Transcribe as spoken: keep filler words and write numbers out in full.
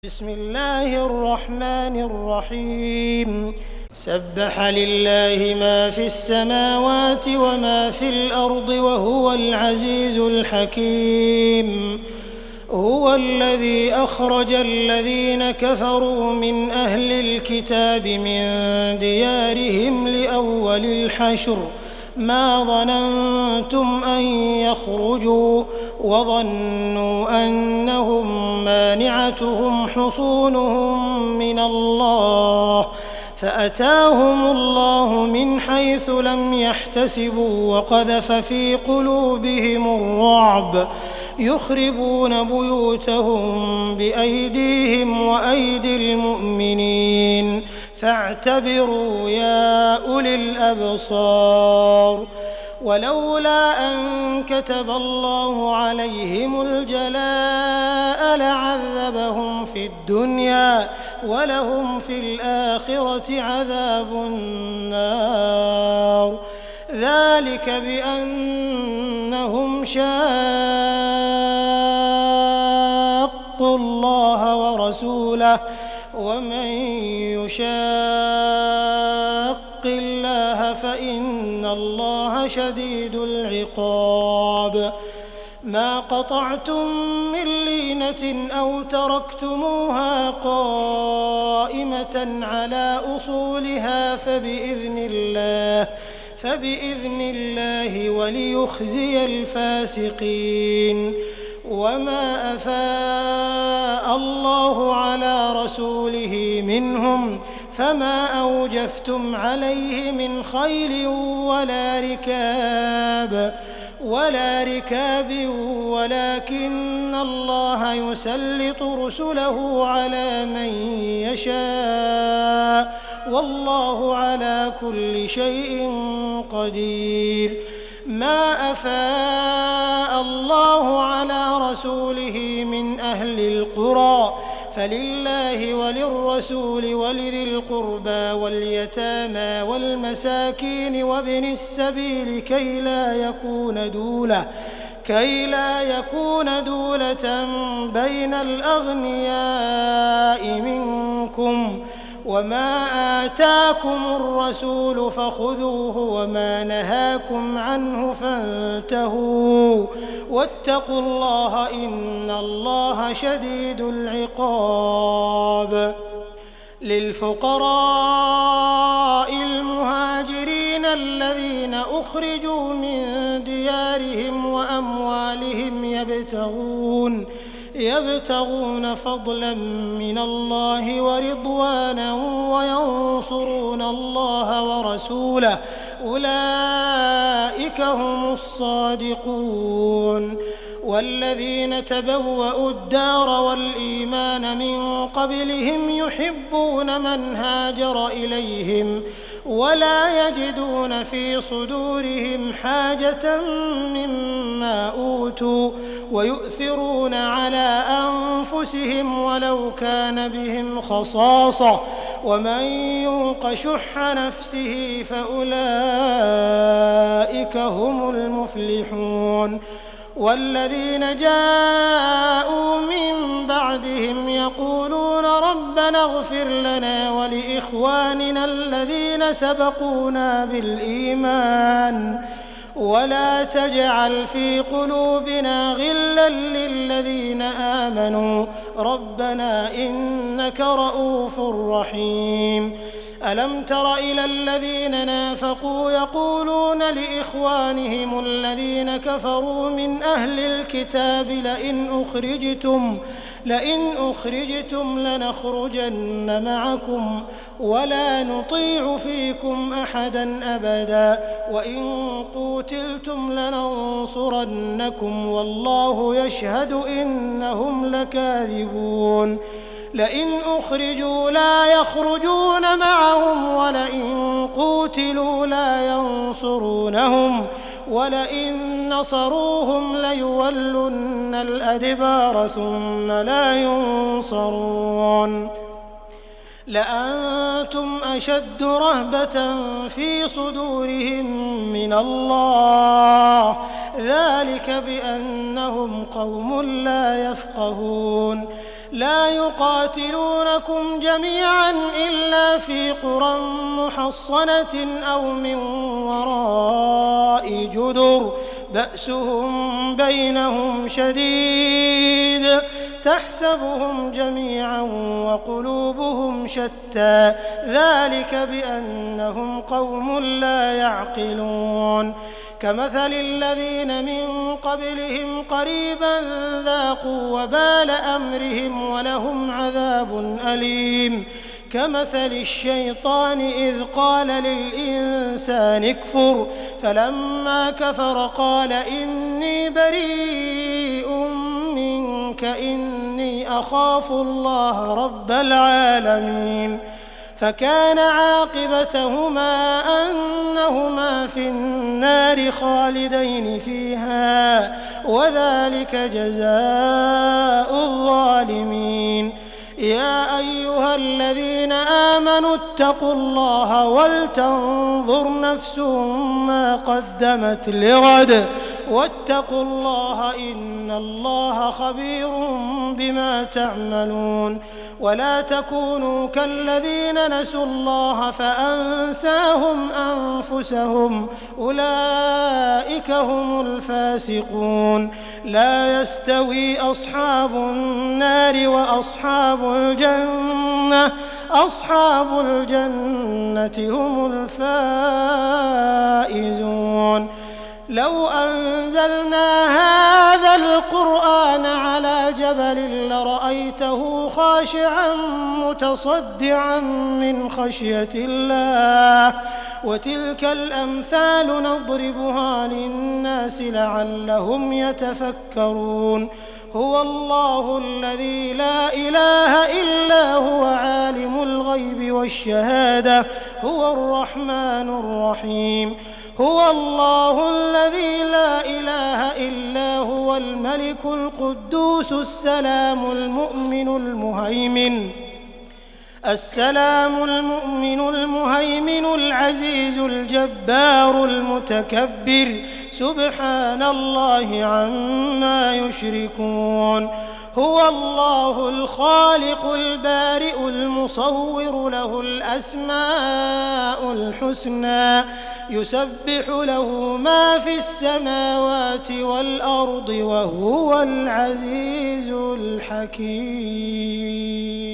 بسم الله الرحمن الرحيم سبح لله ما في السماوات وما في الأرض وهو العزيز الحكيم هو الذي أخرج الذين كفروا من أهل الكتاب من ديارهم لأول الحشر ما ظننتم أن يخرجوا وظنوا أنهم مانعتهم حصونهم من الله فأتاهم الله من حيث لم يحتسبوا وقذف في قلوبهم الرعب يخربون بيوتهم بأيديهم وأيدي المؤمنين فاعتبروا يا أولي الأبصار ولولا أن كتب الله عليهم الجلاء لعذبهم في الدنيا ولهم في الآخرة عذاب النار ذلك بأنهم شاقوا الله ورسوله ومن يشاق الله فإن الله شديد العقاب ما قطعتم من لينة أو تركتموها قائمة على أصولها فبإذن الله فبإذن الله وليخزي الفاسقين وما أفاء الله على رسوله منهم فما أوجفتم عليه من خيل ولا ركاب ولا ركاب ولكن الله يسلط رسله على من يشاء والله على كل شيء قدير ما أفاء الله على رسوله من أهل القرى فلله وللرسول ولذي القربى واليتامى والمساكين وابن السبيل كي لا يكون دولة كي لا يكون دولة بين الأغنياء منكم وما آتاكم الرسول فخذوه وما نهاكم عنه فانتهوا واتقوا الله إن الله شديد العقاب للفقراء المهاجرين الذين أخرجوا من ديارهم وأموالهم يبتغون يبتغون فضلا من الله ورضوانا وينصرون الله ورسوله أولئك هم الصادقون والذين تبوأوا الدار والإيمان من قبلهم يحبون من هاجر إليهم ولا يجدون في صدورهم حاجة مما أوتوا ويؤثرون على أنفسهم ولو كان بهم خصاصة ومن يوق شح نفسه فأولئك هم المفلحون والذين جاءوا من بعدهم يقولون ربنا اغفر لنا ولإخواننا الذين سبقونا بالإيمان ولا تجعل في قلوبنا غلا للذين آمنوا ربنا إنك رؤوف رحيم ألم تر إلى الذين نافقوا يقولون لإخوانهم الذين كفروا من أهل الكتاب لئن أخرجتم لئن أخرجتم لنخرجن معكم ولا نطيع فيكم أحدا أبدا وإن قوتلتم لننصرنكم والله يشهد إنهم لكاذبون لئن أخرجوا لا يخرجون معهم ولئن قوتلوا لا ينصرونهم ولئن نصروهم ليولن الأدبار ثم لا ينصرون لأنتم أشد رهبة في صدورهم من الله ذلك بأنهم قوم لا يفقهون لا يقاتلونكم جميعا إلا في قرى محصنة أو من وراء جدر بأسهم بينهم شديد تحسبهم جميعا وقلوبهم شتى ذلك بأنهم قوم لا يعقلون كمثل الذين من قبلهم قريبا ذاقوا وبال أمرهم ولهم عذاب أليم كمثل الشيطان إذ قال للإنسان اكفر فلما كفر قال إني بريء منك إني أخاف الله رب العالمين فكان عاقبتهما أنهما في النار خالدين فيها وذلك جزاء الظالمين يا أيها الذين آمنوا اتقوا الله ولتنظر نفس ما قدمت لغد واتقوا الله إن الله خبير بما تعملون ولا تكونوا كالذين نسوا الله فأنساهم أنفسهم أولئك هم الفاسقون لا يستوي أصحاب النار وأصحاب الجنة أصحاب الجنة هم الفائزون لو أنزلنا هذا القرآن على جبل لرأيته خاشعا متصدعا من خشية الله وتلك الأمثال نضربها للناس لعلهم يتفكرون هو الله الذي لا إله إلا هو عالم الغيب والشهادة هو الرحمن الرحيم هو الله الذي لا إله إلا هو الملك القدوس السلام المؤمن المهيمن السلام المؤمن المهيمن العزيز الجبار المتكبر سبحان الله عما يشركون هو الله الخالق البارئ المصور له الأسماء الحسنى يسبح له ما في السماوات والأرض وهو العزيز الحكيم.